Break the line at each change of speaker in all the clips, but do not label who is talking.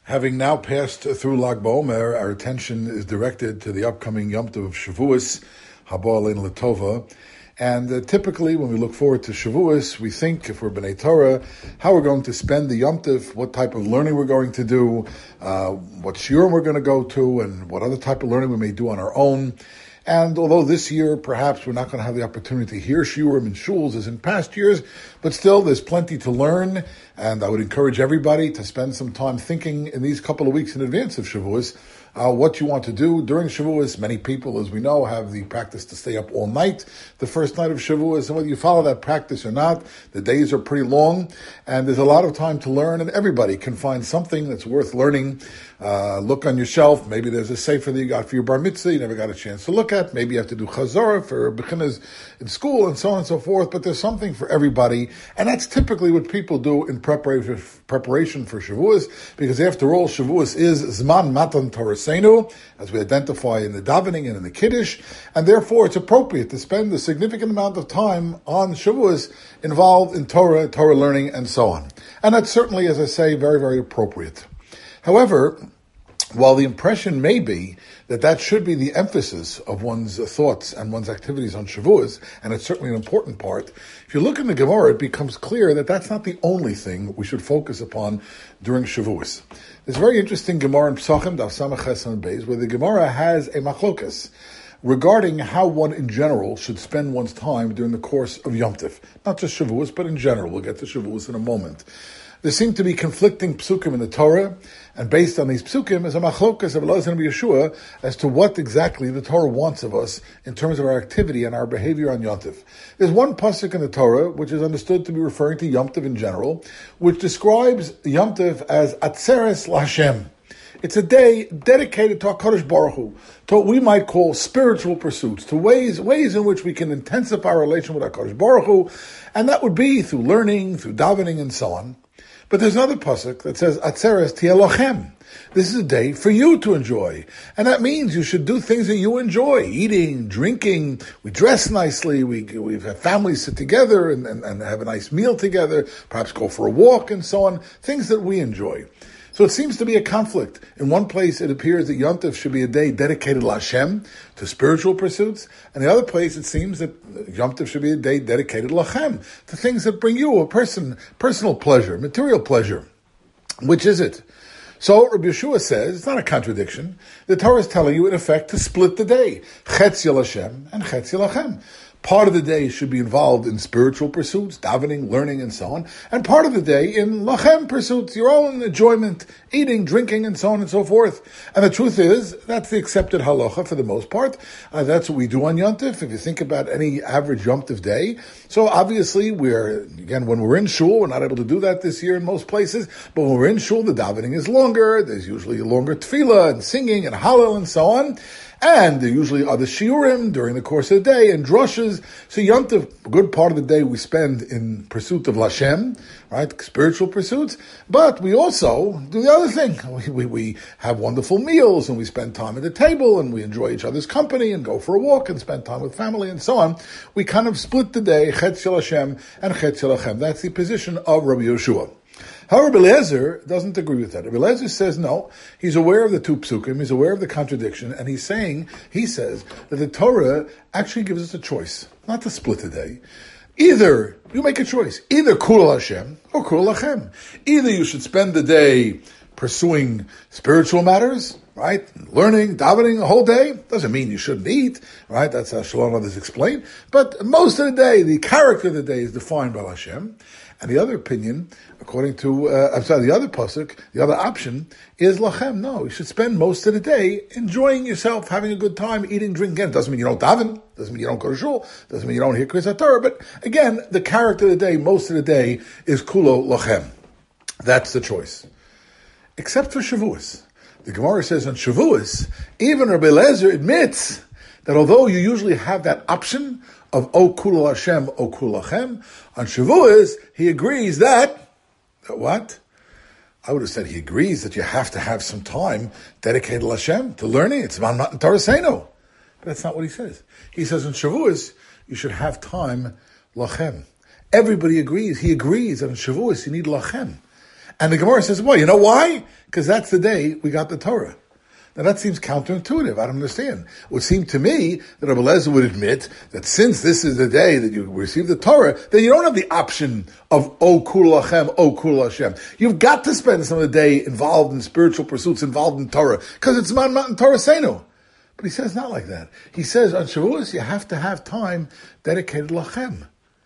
Having now passed through Lag BaOmer, our attention is directed to the upcoming Yom Tov of Shavuos, Haba Aleinu L'Tova. And typically, when we look forward to Shavuos, we think, if we're B'nai Torah, how we're going to spend the Yom Tov, what type of learning we're going to do, what shiurim we're going to go to, and what other type of learning we may do on our own. And although this year, perhaps we're not going to have the opportunity to hear shiurim in shuls as in past years, but still there's plenty to learn, and I would encourage everybody to spend some time thinking in these couple of weeks in advance of Shavuos, what you want to do during Shavuos. Many people, as we know, have the practice to stay up all night the first night of Shavuos, and whether you follow that practice or not, the days are pretty long, and there's a lot of time to learn, and everybody can find something that's worth learning. Look on your shelf. Maybe there's a sefer that you got for your bar mitzvah you never got a chance to look at. Maybe you have to do chazorah for beginners in school and so on and so forth, but there's something for everybody, and that's typically what people do in preparation for Shavuos, because after all, Shavuos is Zman Matan Torasenu, as we identify in the davening and in the Kiddush, and therefore it's appropriate to spend a significant amount of time on Shavuos involved in Torah learning, and so on. And that's certainly, as I say, very, very appropriate. However, while the impression may be that that should be the emphasis of one's thoughts and one's activities on Shavuos, and it's certainly an important part, if you look in the Gemara, it becomes clear that that's not the only thing we should focus upon during Shavuos. There's a very interesting Gemara in Pesachim, Daf Samach Ches Amud Beis, where the Gemara has a machlokas regarding how one in general should spend one's time during the course of Yom Tov. Not just Shavuos, but in general. We'll get to Shavuos in a moment. There seem to be conflicting psukim in the Torah, and based on these psukim is a machlokas of Elazar and Yeshua as to what exactly the Torah wants of us in terms of our activity and our behavior on Yom Tov. There's one pasuk in the Torah which is understood to be referring to Yom Tov in general, which describes Yom Tov as Atzeres LaHashem. It's a day dedicated to HaKadosh Baruch Hu, to what we might call spiritual pursuits, to ways in which we can intensify our relation with HaKadosh Baruch Hu, and that would be through learning, through davening, and so on. But there's another pasuk that says, Atzeres Tieh Lochem. This is a day for you to enjoy. And that means you should do things that you enjoy. Eating, drinking, we dress nicely, we have families sit together and have a nice meal together, perhaps go for a walk and so on, things that we enjoy. So it seems to be a conflict. In one place, it appears that Yom Tov should be a day dedicated to Hashem, to spiritual pursuits. And the other place, it seems that Yom Tov should be a day dedicated to Lachem, to things that bring you a personal pleasure, material pleasure. Which is it? So Rabbi Yeshua says, it's not a contradiction. The Torah is telling you, in effect, to split the day. Chetz Yel Hashem and Chetz Yel Lachem. Part of the day should be involved in spiritual pursuits, davening, learning, and so on. And part of the day in lachem pursuits, your own enjoyment, eating, drinking, and so on and so forth. And the truth is, that's the accepted halacha for the most part. That's what we do on Yom Tov. If you think about any average Yom Tov day. So obviously, when we're in shul, we're not able to do that this year in most places. But when we're in shul, the davening is longer. There's usually a longer tefillah and singing and hallel and so on. And there usually are the shiurim during the course of the day and drushes. So Yom Tov, a good part of the day we spend in pursuit of Lashem, right? Spiritual pursuits. But we also do the other thing. We have wonderful meals and we spend time at the table and we enjoy each other's company and go for a walk and spend time with family and so on. We kind of split the day, Chetz Shel Hashem and Chetz Shel Lachem. That's the position of Rabbi Yeshua. However, Rabbi Eliezer doesn't agree with that. Rabbi Eliezer says no. He's aware of the two psukim. He's aware of the contradiction, and he says that the Torah actually gives us a choice, not to split the day. Either you make a choice, either Kul Hashem or Kul Lachem. Either you should spend the day pursuing spiritual matters, right? Learning, davening a whole day. Doesn't mean you shouldn't eat, right? That's how Shalom others explain. But most of the day, the character of the day is defined by Hashem. And the other opinion, according to, the other pasuk, the other option is lachem. No, you should spend most of the day enjoying yourself, having a good time, eating, drinking. Again, it doesn't mean you don't daven, doesn't mean you don't go to shul, doesn't mean you don't hear Kriyas HaTorah, but again, the character of the day, most of the day, is kulo lachem. That's the choice. Except for Shavuos. The Gemara says on Shavuos, even Rabbi Eliezer admits that although you usually have that option of O Kul Hashem, O Kul Lachem, on Shavuos, he agrees that what? I would have said he agrees that you have to have some time dedicated to Hashem, to learning. It's Zman Matan Torasenu. But that's not what he says. He says on Shavuos, you should have time Lachem. Everybody agrees. He agrees that on Shavuos you need Lachem. And the Gemara says, well, you know why? Because that's the day we got the Torah. Now that seems counterintuitive. I don't understand. It would seem to me that Rabbi Eliezer would admit that since this is the day that you receive the Torah, then you don't have the option of O Kul Lachem, O Kul Hashem. You've got to spend some of the day involved in spiritual pursuits, involved in Torah, because it's Matan Torah Seinu. But he says not like that. He says on Shavuos you have to have time dedicated to Lachem.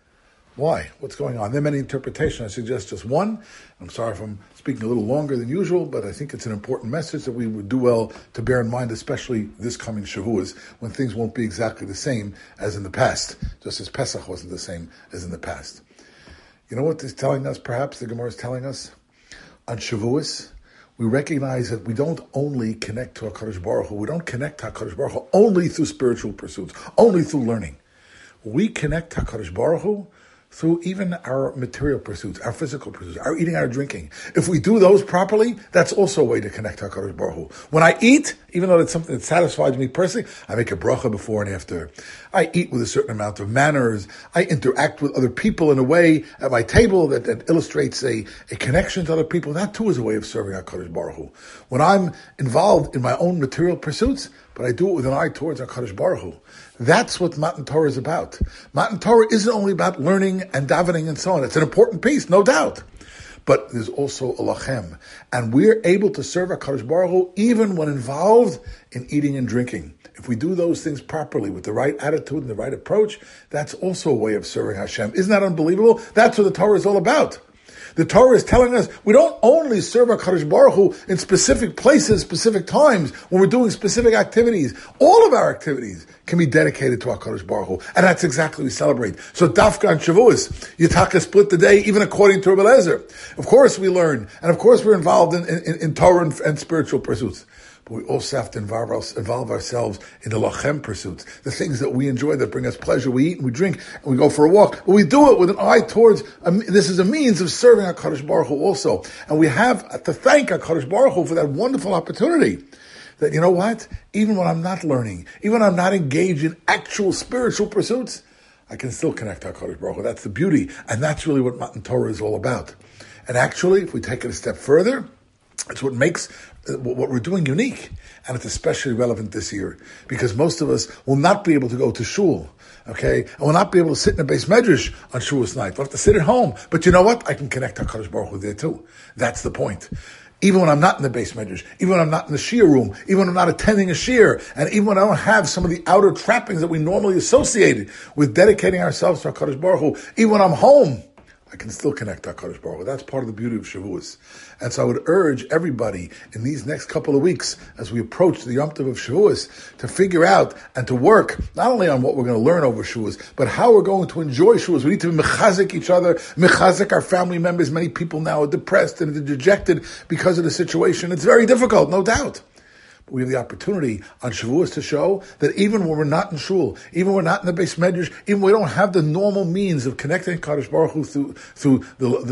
Why? What's going on? There are many interpretations. I suggest just one. I'm sorry if I'm speaking a little longer than usual, but I think it's an important message that we would do well to bear in mind, especially this coming Shavuos, when things won't be exactly the same as in the past, just as Pesach wasn't the same as in the past. You know what he's telling us, perhaps, the Gemara is telling us? On Shavuos, we recognize that we don't only connect to HaKadosh Baruch Hu, we don't connect to HaKadosh Baruch Hu only through spiritual pursuits, only through learning. We connect to HaKadosh Baruch Hu through even our material pursuits, our physical pursuits, our eating, our drinking. If we do those properly, that's also a way to connect to HaKadosh Baruch Hu. When I eat, even though it's something that satisfies me personally, I make a bracha before and after. I eat with a certain amount of manners. I interact with other people in a way at my table that illustrates a connection to other people. That too is a way of serving HaKadosh Baruch Hu. When I'm involved in my own material pursuits, but I do it with an eye towards HaKadosh Baruch Hu. That's what Matan Torah is about. Matan Torah isn't only about learning and davening and so on. It's an important piece, no doubt. But there's also a lachem. And we're able to serve HaKadosh Baruch Hu even when involved in eating and drinking. If we do those things properly with the right attitude and the right approach, that's also a way of serving Hashem. Isn't that unbelievable? That's what the Torah is all about. The Torah is telling us we don't only serve HaKadosh Baruch Hu in specific places, specific times, when we're doing specific activities. All of our activities can be dedicated to HaKadosh Baruch Hu. And that's exactly what we celebrate. So Dafka and Shavuos, Yitaka split the day, even according to Rabbi Eliezer. Of course we learn, and of course we're involved in Torah and spiritual pursuits. But we also have to involve ourselves in the lachem pursuits, the things that we enjoy, that bring us pleasure. We eat and we drink and we go for a walk. But we do it with an eye towards, this is a means of serving HaKadosh Baruch Hu also. And we have to thank HaKadosh Baruch Hu for that wonderful opportunity. That, you know what? Even when I'm not learning, even when I'm not engaged in actual spiritual pursuits, I can still connect to HaKadosh Baruch Hu. That's the beauty. And that's really what Matan Torah is all about. And actually, if we take it a step further, it's what makes what we're doing unique, and it's especially relevant this year because most of us will not be able to go to shul, okay, and will not be able to sit in a beis medrash on Shavuos night. We'll have to sit at home, but you know what? I can connect to HaKadosh Baruch Hu there too. That's the point. Even when I'm not in the beis medrash, even when I'm not in the shiur room, even when I'm not attending a shiur, and even when I don't have some of the outer trappings that we normally associate with dedicating ourselves to HaKadosh Baruch Hu, even when I'm home, I can still connect to HaKadosh Baruch Hu. That's part of the beauty of Shavuos. And so I would urge everybody in these next couple of weeks, as we approach the Yom Tov of Shavuos, to figure out and to work not only on what we're going to learn over Shavuos, but how we're going to enjoy Shavuos. We need to mechazik each other, mechazik our family members. Many people now are depressed and dejected because of the situation. It's very difficult, no doubt. But we have the opportunity on Shavuos to show that even when we're not in shul, even when we're not in the beis medrash, even when we don't have the normal means of connecting Kadosh Baruch Hu through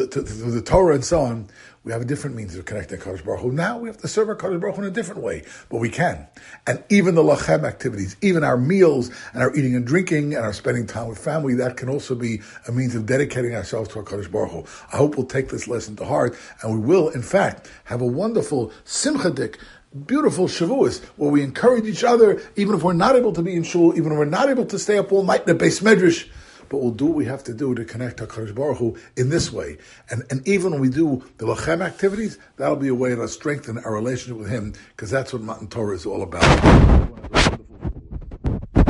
the Torah and so on, we have a different means of connecting Kadosh Baruch Hu. Now we have to serve our Kadosh Baruch Hu in a different way, but we can. And even the lachem activities, even our meals and our eating and drinking and our spending time with family, that can also be a means of dedicating ourselves to our Kadosh Baruch Hu. I hope we'll take this lesson to heart, and we will, in fact, have a wonderful simchadik, beautiful Shavuos, where we encourage each other, even if we're not able to be in shul, even if we're not able to stay up all night in the beis medrash, but we'll do what we have to do to connect to HaKadosh Baruch Hu in this way. And even when we do the lachem activities, that'll be a way to strengthen our relationship with Him, because that's what Matan Torah is all about.